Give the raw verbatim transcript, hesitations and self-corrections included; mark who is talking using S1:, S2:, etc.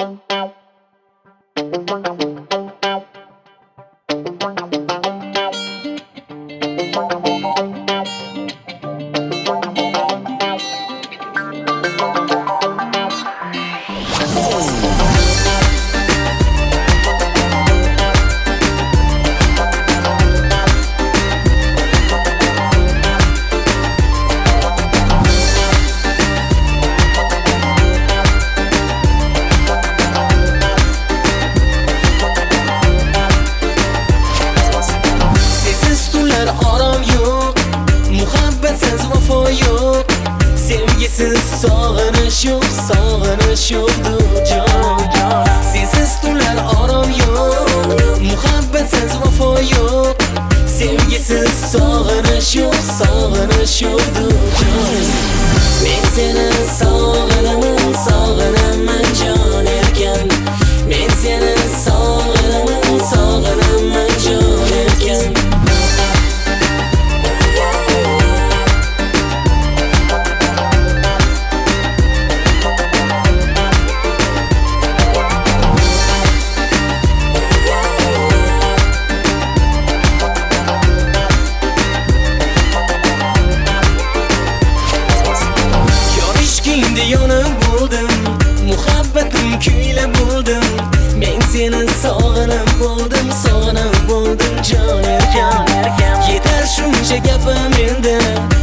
S1: Sevgisiz sog'inish yo'q, sog'inish yo'qdir jon. Sensiz tunlar orom yo'q, muhabbatsiz vafo yo'q. Sevgisiz sog'inish yo'q, sog'inish yo'qdir jon. Men seni sog'inaman, sog'inaman jon erkan. Men seni sog'inaman, sog'inaman jon erkan. Yonib bo'ldim, muhabbatim kuyla bo'ldim. Men seni sog'inib bo'ldim, sog'inib bo'ldim jon erkan. Yetar shuncha gapim endi.